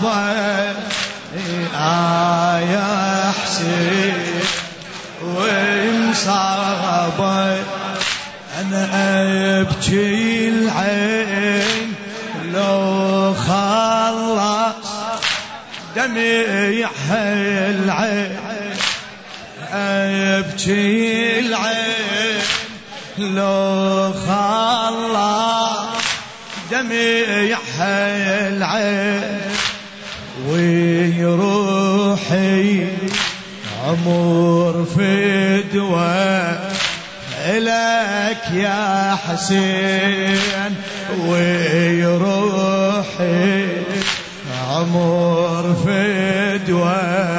يا حسين وين صابه أنا أبكي العين لو خلص دمع العين أبكي العين لو خلص دمع العين ويروحي عمر فدوى إلك يا حسين ويروحي عمر فدوى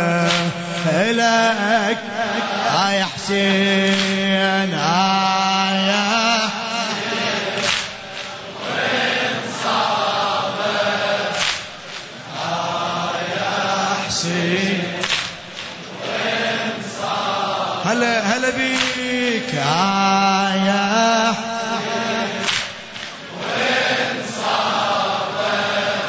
إلك يا حسين يا وين صابك يا حسين وين صابك هلا بيك يا وين صابك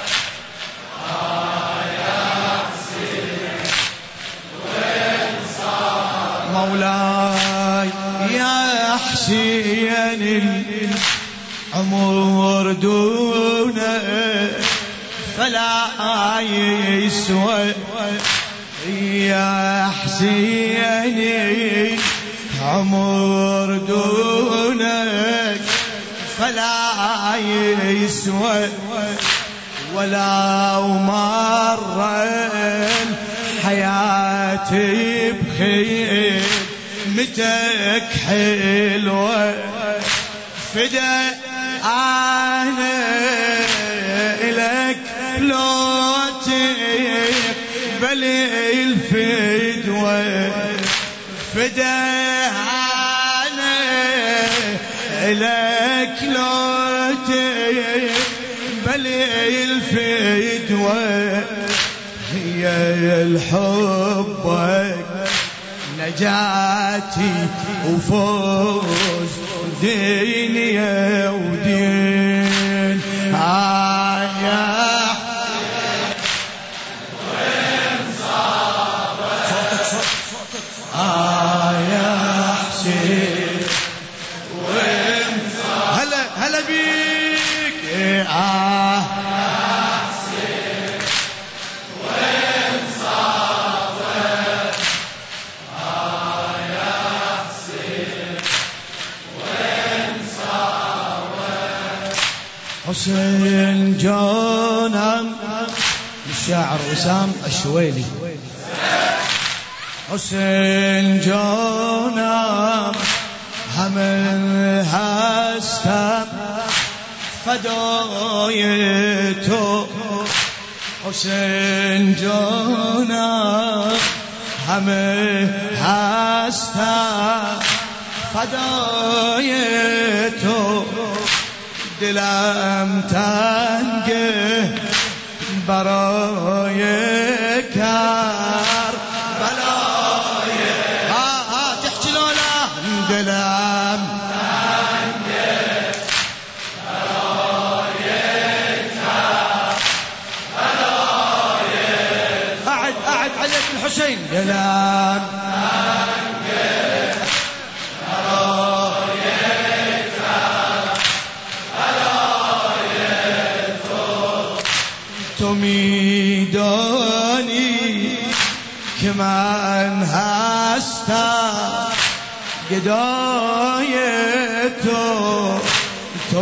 يا حسين وين صابك مولاي يا حسين العمر دونه فلا يسوى يا حسين عمر دونك فلا يسوى ولو مر حياتي بخير متك حلوة فدا أنا إلك لو تقبل الفدوة فدا أنا إلك لو تقبل الفدوة هي الحبك نجاتي وفوز دنيا ودين يا وين صابك يا حسين وين صابك هلا بيك حسين وين صابك يا حسين وين صابك حسين جونم الشاعر وسام الشويلي حسين جونم هم هستم فدایتو حسین جانم همه هستم فدای تو دلم تنگه برای کربلای تحكي لولا دلم أعد عليك الحسين دلم تو میدانی که من هستم گدای تو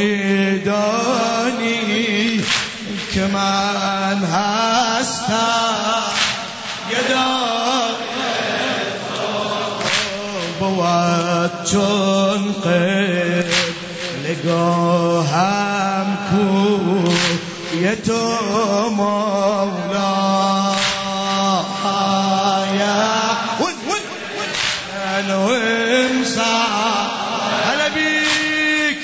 میدانی که من هستم گدای تو بود چون قبلگاهم کوی تو مولا وامسى هلا بيك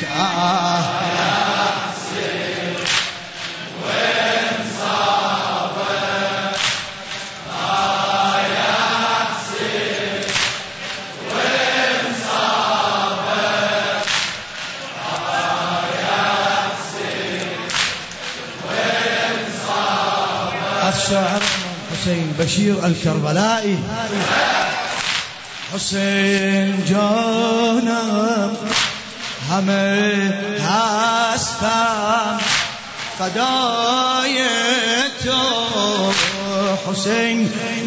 شاعر حسين بشير الكربلائي. حسین جانم همه هستم فدای تو، حسین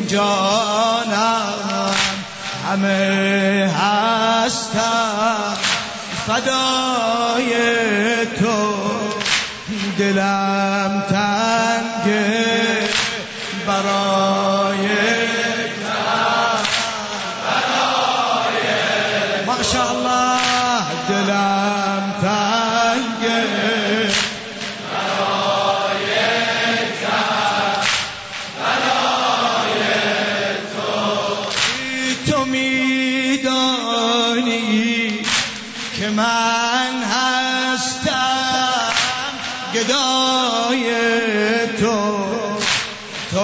جانم همه هستم فدای تو، دلم تنگه برای ماشاءالله، دلم تنگه برای تو، تو میدانی که من هستم گدای تو، تو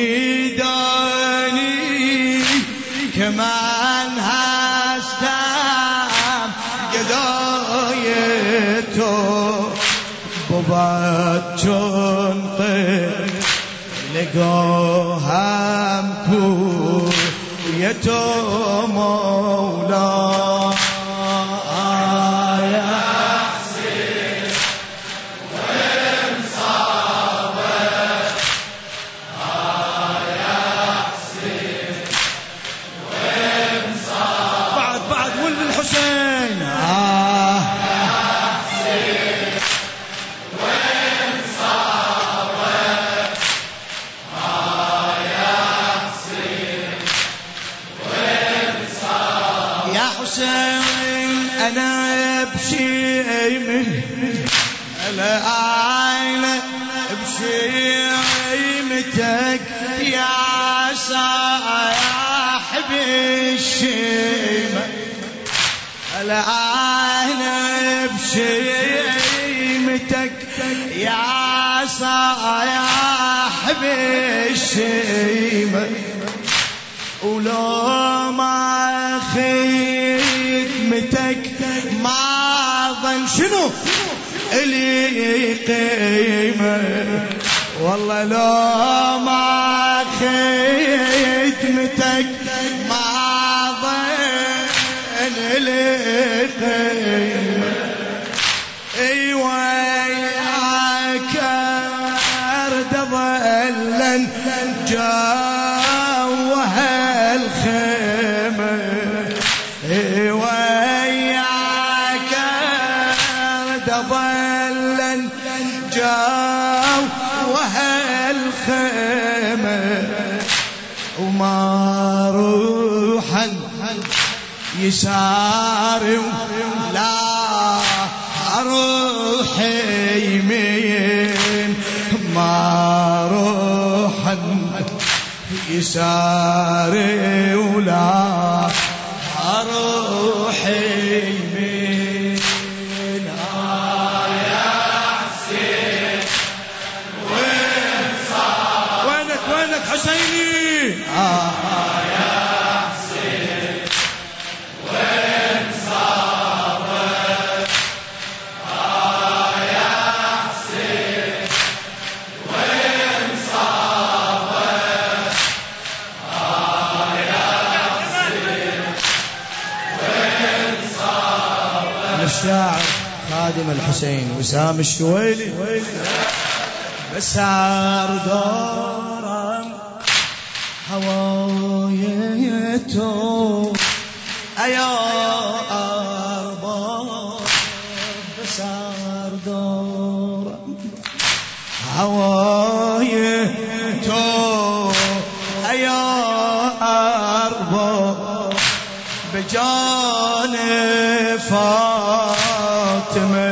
میدانی که من هستم گدای تو، بود چون نگاهم کوی تو مولا. أنا بشيمة العين بشيمتك يا صاحب الشيمة، العين بشيمتك يا صاحب الشيمة، ولو ما خدمتك ما ظن شنو إلي قيمة، والله لو ما خدمتك ما ظن إلي قيمة، اي وياك ارد ظلا جوها الخيمة، اي وياك ارد ظلا جوها الخيمة، وما روحا يساري لا أروح يمين، ما روحا يساري ولا أروح يمين. يا حسين وين صار وينك حسيني، يا حسين وين صار، يا حسين وين صار، يا حسين وين صار. الشاعر خادم الحسين وسام الشويلي، بسار دورم هوايته أيا أرباب، بسار دورم هوايته أيا أرباب، بجان فاطمة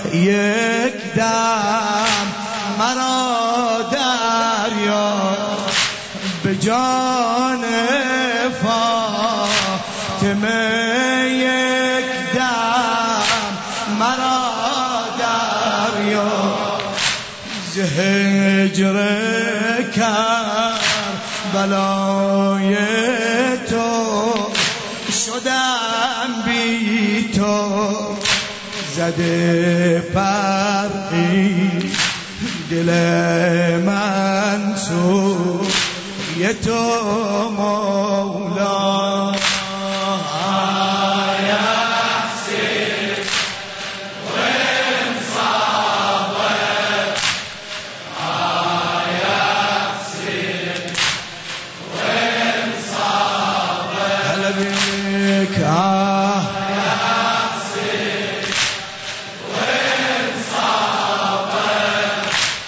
يقدام مرا دریا، بجان فاطمة يقدام مرا دریا، زهجر کربلای تو شدم بی تو، زده فرقی دل من منسويته مولاه يا حسين وين صابت يا حسين وين صابت هلا بك يا حسين وين صابت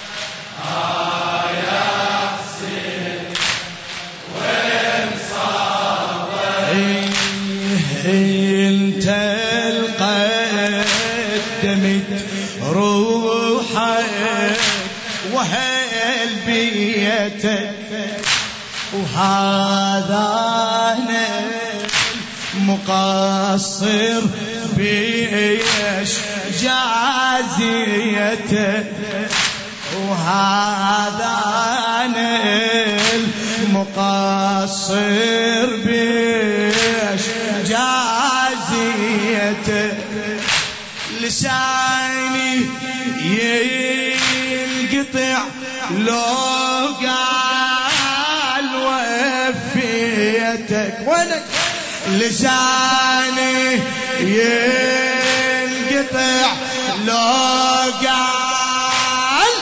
يا حسين وين صابت انت القدمت روحك وهل بيتك وهذا أنا مقصر بيش جازيتك وهذا أنا المقصر بيش جازيتك لساني ينقطع لو قال وفيتك وينك لساني ينقطع لو قال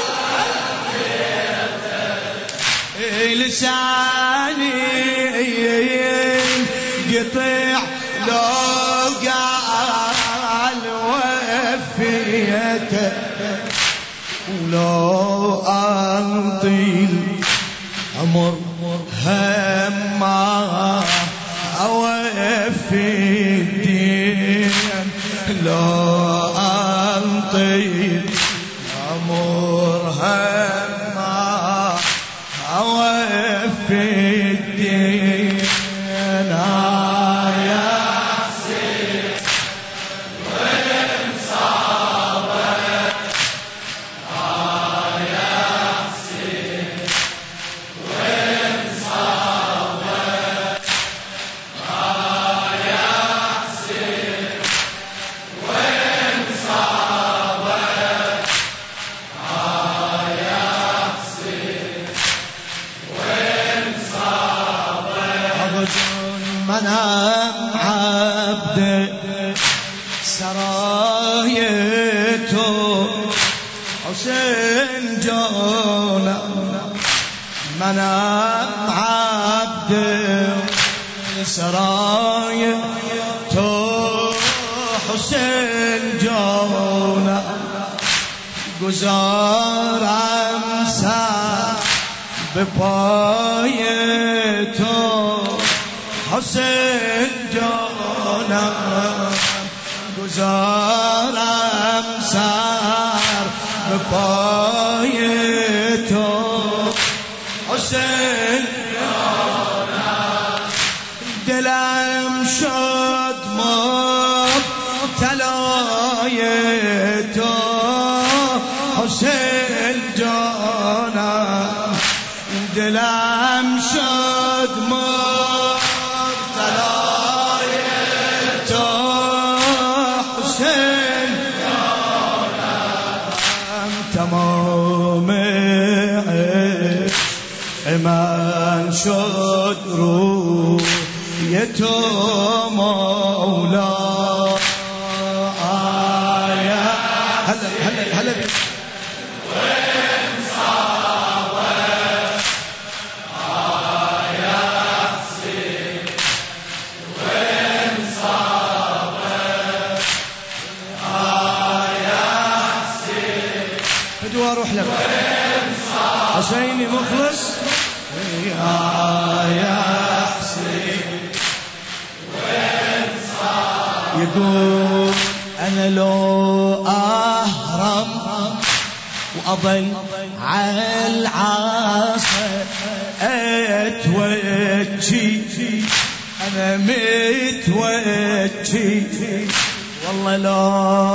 لساني ينقطع لو قال وفيتك ولو أنطي العمر هما أوفي الدين لو أنطي العمر هما أوفي الدين يا حسين وين صابت يا حسين وين صابت يا حسين وين صابت يا حسين وين صابت أرجو منام عبد سرايته حسين جونا منام عبد سرايته حسين جونا گذار امسا بپایتو حسین جانم گذارم سر بپایتو حسین جانم دلم شد مبتلای تو حسین جانم دلم شد مبتلای تو حسین جانم تمام من شد روی تو مولا هلا وين صابت يا حسين وين صابت يا حسين بدو اروح لك حسيني مخلص يا حسين وين صابت يقول انا لو اهرب وأضل على العاصي أتوجي أنا متوجي والله لو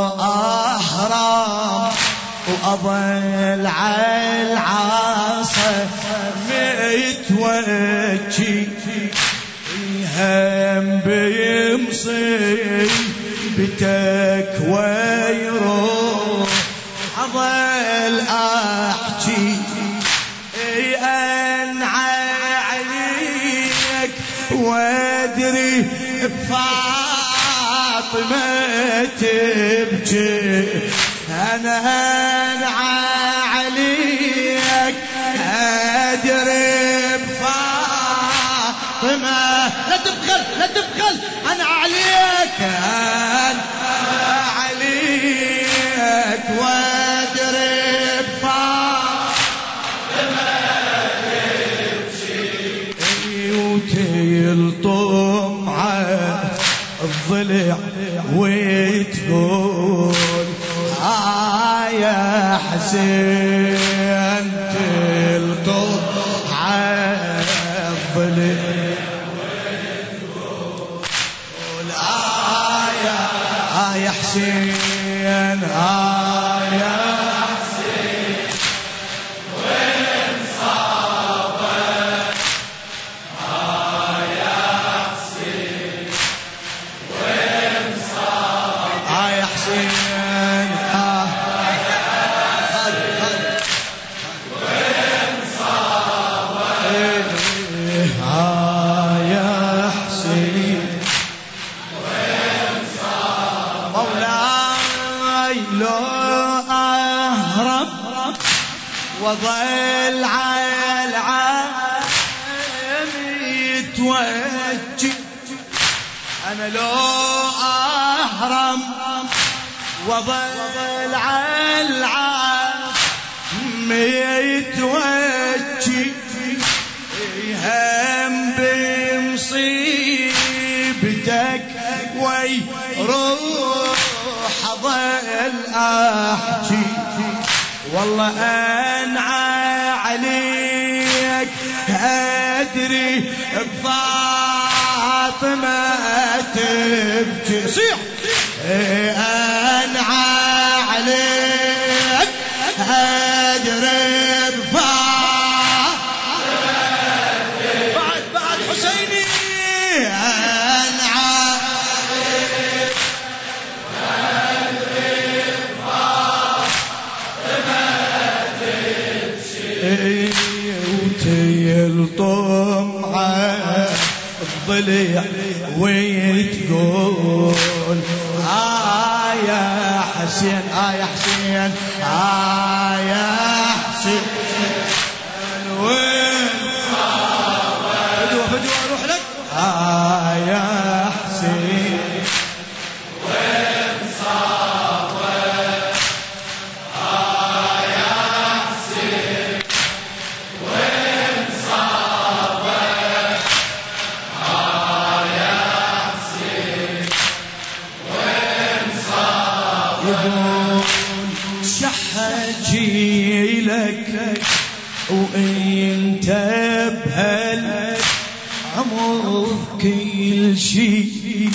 أهرب وأضل على العاصي متوجي الهم بمصيبتك ويروح أضل أحكي بفاطمة تبكي أنا عليك أدري بفاطمة لا تبخل أنا عليك وأدري بفاطمة تبكي وتلطم على الضلع وتقول يا حسين تلطم على الضلع وتقول يا حسين يا حسين وين صابك يا حسين وين صابك يا حسين وين صابك يا حسين وين صابك مولاي لو أهرب وظل على العالم يتوجه أنا لو أهرب وظل على العالم يتوجه هم بمصيبتك ويروح ظل أحكي والله أنعى عليك أدري بفاطمة تبكي صيح أنعى عليك أدري بفاطمة بعد حسيني أنعى عليك وتلطم على الضلع وتقول يا حسين يا حسين يا حسين وين فدوة اروح لك يا حسين وين صابك يا حسين وين صابك يا حسين وين صابك يقول شحجي لك وانت بهالعمر كل شي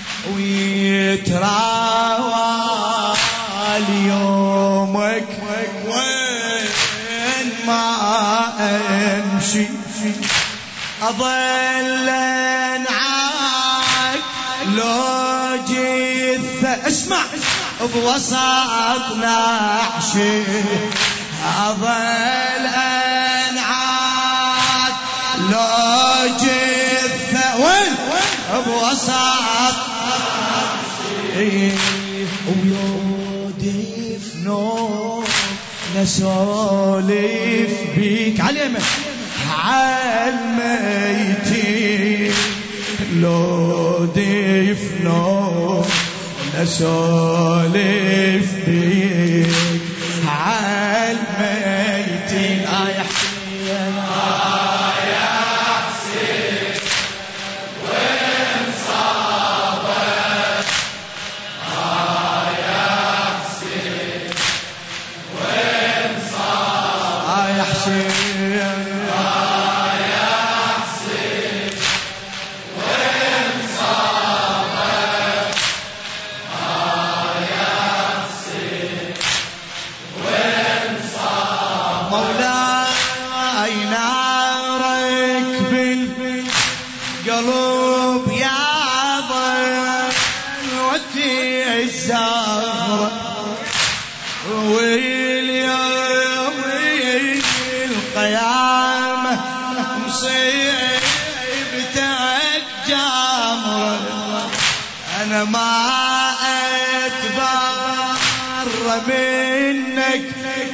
ويتراوى ليومك وين ما امشي اظل انعاك لو جثة اسمع بوسط نعشي اظل انعاك لو جثة وين بوسط ويودي في نوم نسولف بيك عليمه عالميتين لو دفنو نسولف بيك عالميتين يا حسين يا حسين وين صابك يا حسين وين صابك يا حسين مولاي نارك بالقلب يا ضوتي الزهرة واليوم القيامة مصيبتك جامرة أنا ما أتبرى منك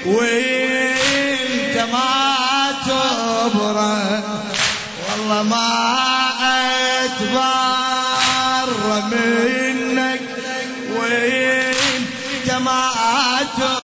وإنت ما تبرى، والله ما أتبرى منك وإنت ما تبرى.